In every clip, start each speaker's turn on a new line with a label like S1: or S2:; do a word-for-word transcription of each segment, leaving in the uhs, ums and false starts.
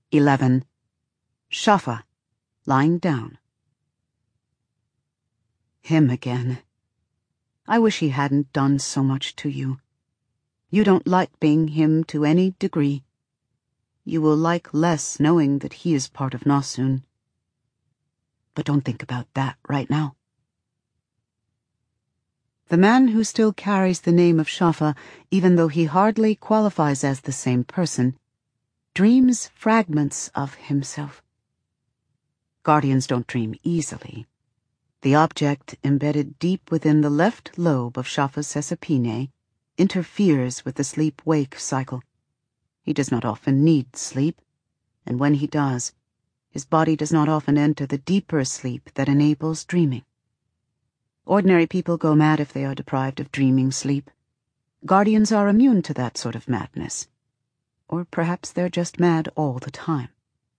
S1: Eleven. Shafa, lying down. Him again. I wish he hadn't done so much to you. You don't like being him to any degree. You will like less knowing that he is part of Nosun. But don't think about that right now. The man who still carries the name of Shafa, even though he hardly qualifies as the same person, dreams fragments of himself. Guardians don't dream easily. The object embedded deep within the left lobe of Shafa's Sesapine interferes with the sleep-wake cycle. He does not often need sleep, and when he does, his body does not often enter the deeper sleep that enables dreaming. Ordinary people go mad if they are deprived of dreaming sleep. Guardians are immune to that sort of madness. Or perhaps they're just mad all the time.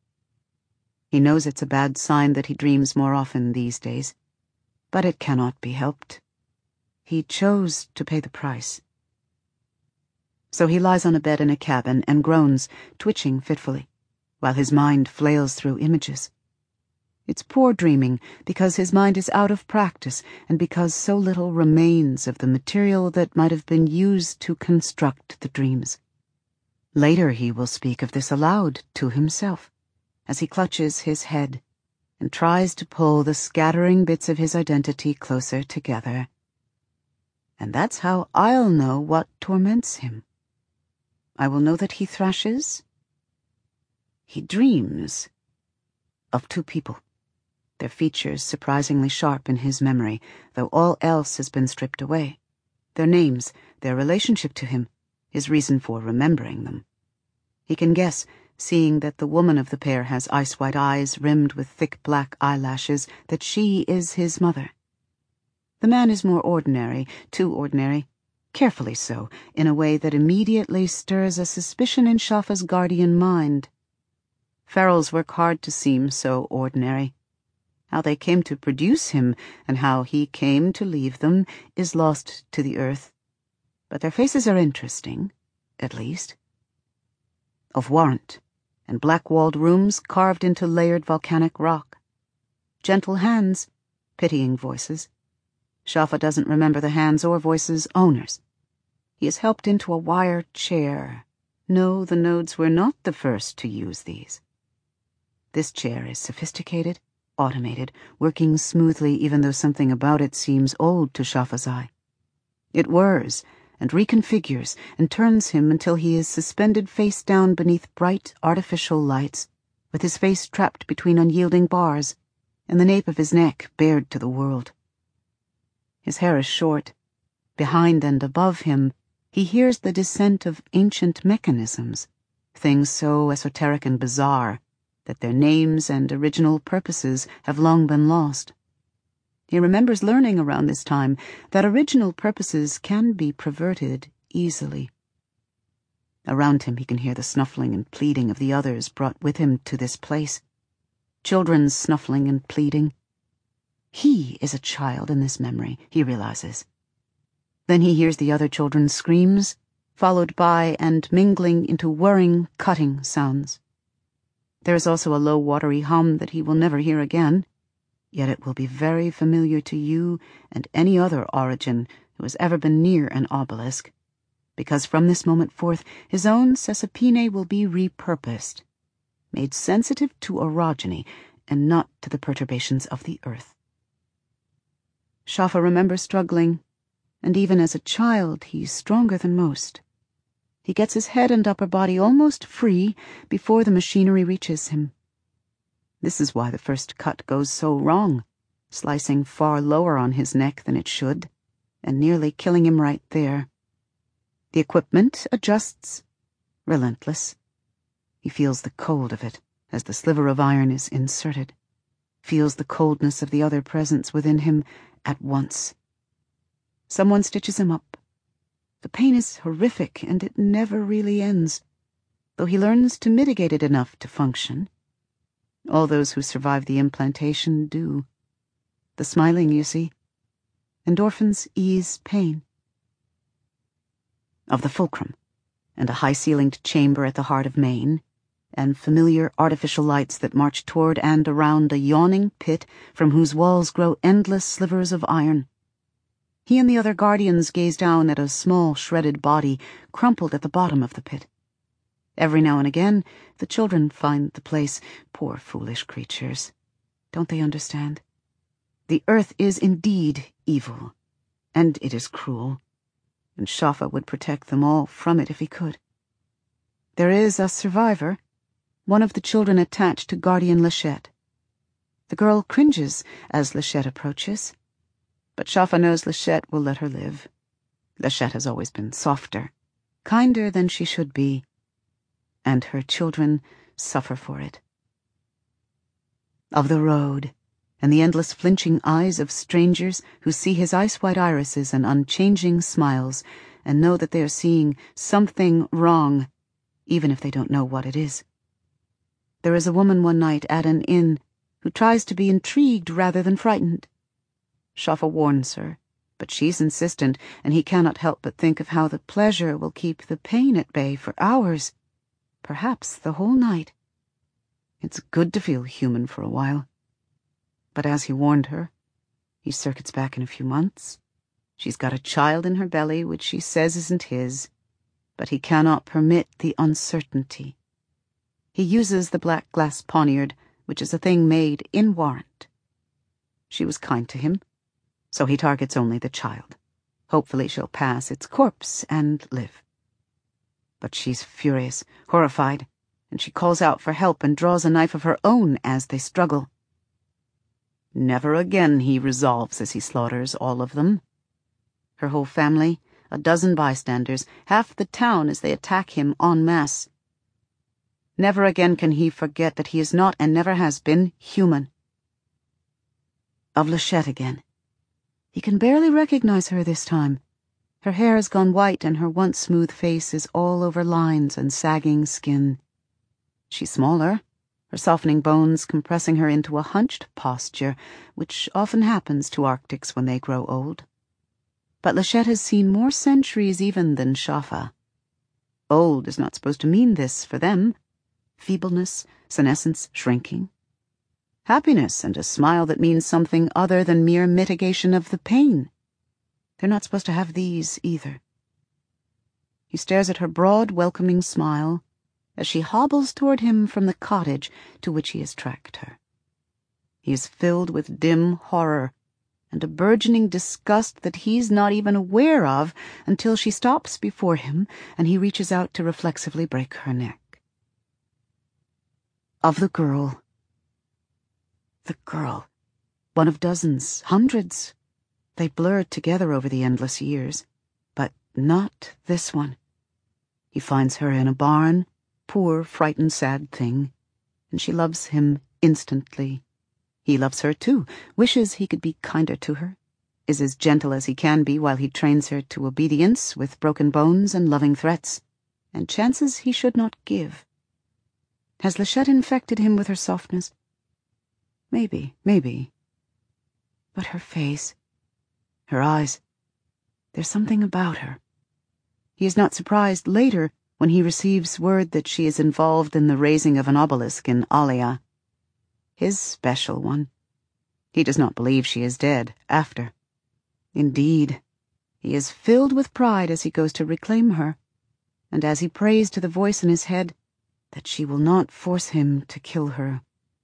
S1: He knows it's a bad sign that he dreams more often these days, but it cannot be helped. He chose to pay the price. So he lies on a bed in a cabin and groans, twitching fitfully, while his mind flails through images. It's poor dreaming, because his mind is out of practice and because so little remains of the material that might have been used to construct the dreams. Later he will speak of this aloud to himself, as he clutches his head and tries to pull the scattering bits of his identity closer together. And that's how I'll know what torments him. I will know that he thrashes. He dreams of two people, their features surprisingly sharp in his memory, though all else has been stripped away, their names, their relationship to him, his reason for remembering them. He can guess, seeing that the woman of the pair has ice-white eyes rimmed with thick black eyelashes, that she is his mother. The man is more ordinary, too ordinary, carefully so, in a way that immediately stirs a suspicion in Shafa's guardian mind. Ferals work hard to seem so ordinary. How they came to produce him, and how he came to leave them, is lost to the earth. But their faces are interesting, at least. Of warrant, and black-walled rooms carved into layered volcanic rock. Gentle hands, pitying voices. Shafa doesn't remember the hands or voices' owners. He is helped into a wire chair. No, the Nodes were not the first to use these. This chair is sophisticated, automated, working smoothly even though something about it seems old to Shafa's eye. It whirs and reconfigures and turns him until he is suspended face down beneath bright artificial lights, with his face trapped between unyielding bars, and the nape of his neck bared to the world. His hair is short. Behind and above him, he hears the descent of ancient mechanisms, things so esoteric and bizarre that their names and original purposes have long been lost. He remembers learning around this time that original purposes can be perverted easily. Around him he can hear the snuffling and pleading of the others brought with him to this place. Children's snuffling and pleading. He is a child in this memory, he realizes. Then he hears the other children's screams, followed by and mingling into whirring, cutting sounds. There is also a low, watery hum that he will never hear again, yet it will be very familiar to you and any other origin who has ever been near an obelisk, because from this moment forth his own Sesapine will be repurposed, made sensitive to orogeny and not to the perturbations of the earth. Shafa remembers struggling, and even as a child he's stronger than most. He gets his head and upper body almost free before the machinery reaches him. This is why the first cut goes so wrong, slicing far lower on his neck than it should, and nearly killing him right there. The equipment adjusts, relentless. He feels the cold of it as the sliver of iron is inserted, feels the coldness of the other presence within him at once. Someone stitches him up. The pain is horrific, and it never really ends, though he learns to mitigate it enough to function. All those who survive the implantation do. The smiling, you see. Endorphins ease pain. Of the fulcrum, and a high-ceilinged chamber at the heart of Maine, and familiar artificial lights that march toward and around a yawning pit from whose walls grow endless slivers of iron. He and the other guardians gaze down at a small, shredded body crumpled at the bottom of the pit. Every now and again, the children find the place. Poor foolish creatures. Don't they understand? The earth is indeed evil, and it is cruel, and Shafa would protect them all from it if he could. There is a survivor, one of the children attached to Guardian Lachette. The girl cringes as Lachette approaches, but Shafa knows Lachette will let her live. Lachette has always been softer, kinder than she should be, and her children suffer for it. Of the road, and the endless flinching eyes of strangers who see his ice-white irises and unchanging smiles, and know that they are seeing something wrong, even if they don't know what it is. There is a woman one night at an inn who tries to be intrigued rather than frightened. Shafa warns her, but she's insistent, and he cannot help but think of how the pleasure will keep the pain at bay for hours, perhaps the whole night. It's good to feel human for a while. But as he warned her, he circuits back in a few months. She's got a child in her belly which she says isn't his, but he cannot permit the uncertainty. He uses the black glass poniard, which is a thing made in warrant. She was kind to him, so he targets only the child. Hopefully she'll pass its corpse and live. But she's furious, horrified, and she calls out for help and draws a knife of her own as they struggle. Never again, he resolves as he slaughters all of them. Her whole family, a dozen bystanders, half the town as they attack him en masse. Never again can he forget that he is not and never has been human. Of Lachette again. He can barely recognize her this time. Her hair has gone white and her once smooth face is all over lines and sagging skin. She's smaller, her softening bones compressing her into a hunched posture, which often happens to Arctics when they grow old. But Lachette has seen more centuries even than Shafa. Old is not supposed to mean this for them. Feebleness, senescence, shrinking. Happiness and a smile that means something other than mere mitigation of the pain. They're not supposed to have these either. He stares at her broad, welcoming smile as she hobbles toward him from the cottage to which he has tracked her. He is filled with dim horror and a burgeoning disgust that he's not even aware of until she stops before him and he reaches out to reflexively break her neck. Of the girl. The girl. One of dozens, hundreds. They blurred together over the endless years, but not this one. He finds her in a barn, poor, frightened, sad thing, and she loves him instantly. He loves her too, wishes he could be kinder to her, is as gentle as he can be while he trains her to obedience with broken bones and loving threats, and chances he should not give. Has Lachette infected him with her softness? Maybe, maybe. But her face, her eyes, there's something about her. He is not surprised later when he receives word that she is involved in the raising of an obelisk in Alia. His special one. He does not believe she is dead after. Indeed, he is filled with pride as he goes to reclaim her, and as he prays to the voice in his head that she will not force him to kill her.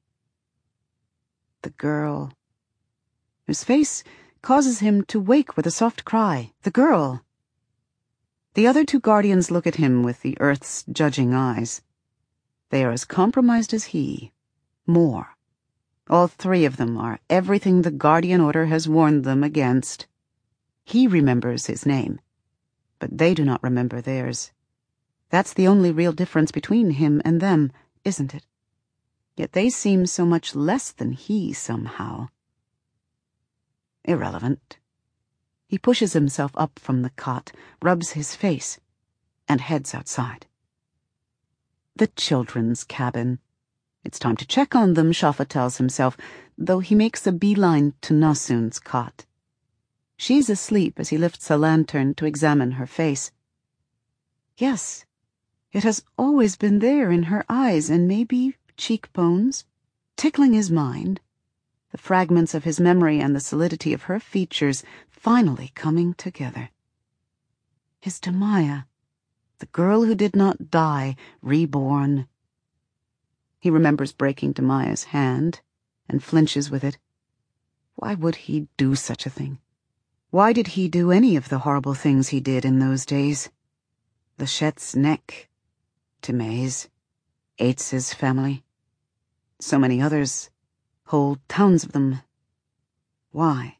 S1: The girl, whose face causes him to wake with a soft cry. The girl. The other two guardians look at him with the earth's judging eyes. They are as compromised as he. More. All three of them are everything the Guardian Order has warned them against. He remembers his name, but they do not remember theirs. That's the only real difference between him and them, isn't it? Yet they seem so much less than he somehow. Irrelevant. He pushes himself up from the cot, rubs his face, and heads outside. The children's cabin. It's time to check on them, Shafa tells himself, though he makes a beeline to Nasun's cot. She's asleep as he lifts a lantern to examine her face. Yes, It has always been there in her eyes and maybe cheekbones, tickling his mind, the fragments of his memory and the solidity of her features finally coming together. His Damaya, the girl who did not die, reborn. He remembers breaking Damaya's hand and flinches with it. Why would he do such a thing? Why did he do any of the horrible things he did in those days? Lechette's neck, Timé's, Aitz's family, so many others, whole towns of them. Why?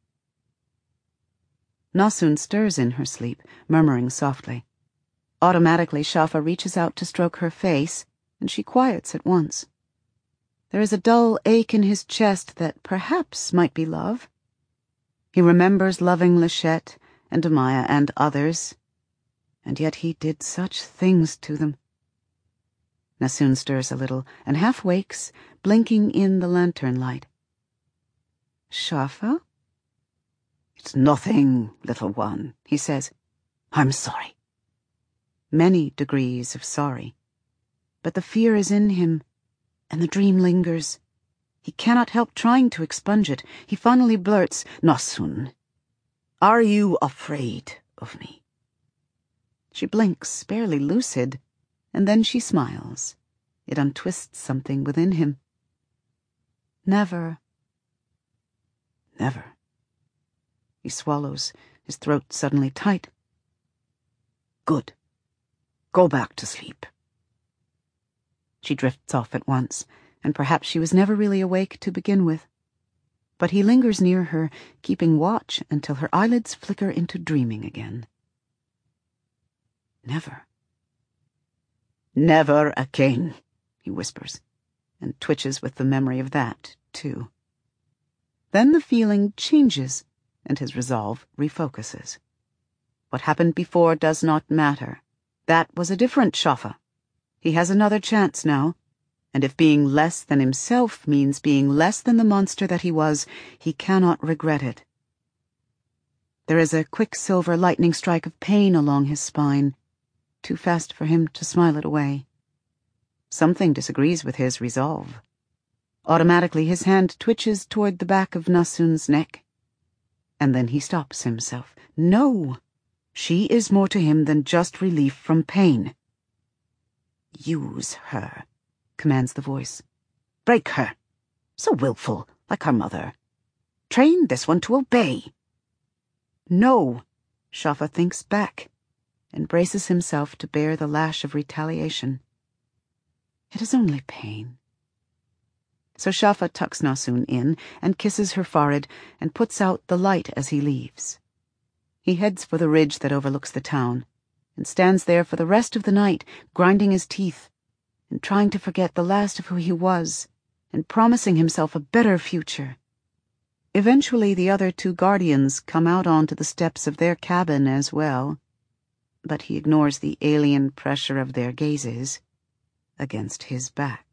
S1: Nassun stirs in her sleep, murmuring softly. Automatically, Shafa reaches out to stroke her face, and she quiets at once. There is a dull ache in his chest that perhaps might be love. He remembers loving Lechette and Damaya and others, and yet he did such things to them. Nassun stirs a little and half wakes, blinking in the lantern light. Shafa? It's nothing, little one, he says. I'm sorry. Many degrees of sorry. But the fear is in him, and the dream lingers. He cannot help trying to expunge it. He finally blurts, Nassun, are you afraid of me? She blinks, barely lucid, and then she smiles. It untwists something within him. Never. Never. He swallows, his throat suddenly tight. Good. Go back to sleep. She drifts off at once, and perhaps she was never really awake to begin with. But he lingers near her, keeping watch until her eyelids flicker into dreaming again. Never. Never again, he whispers, and twitches with the memory of that, too. Then the feeling changes, and his resolve refocuses. What happened before does not matter. That was a different Shafa. He has another chance now, and if being less than himself means being less than the monster that he was, he cannot regret it. There is a quicksilver lightning strike of pain along his spine, too fast for him to smile it away. Something disagrees with his resolve. Automatically his hand twitches toward the back of Nassun's neck, and then he stops himself. No! She is more to him than just relief from pain. Use her, commands the voice. Break her. So willful, like her mother. Train this one to obey. No, Shafa thinks back and braces himself to bear the lash of retaliation. It is only pain. So Shafa tucks Nassun in and kisses her forehead and puts out the light as he leaves. He heads for the ridge that overlooks the town and stands there for the rest of the night, grinding his teeth and trying to forget the last of who he was and promising himself a better future. Eventually the other two guardians come out onto the steps of their cabin as well, but he ignores the alien pressure of their gazes against his back.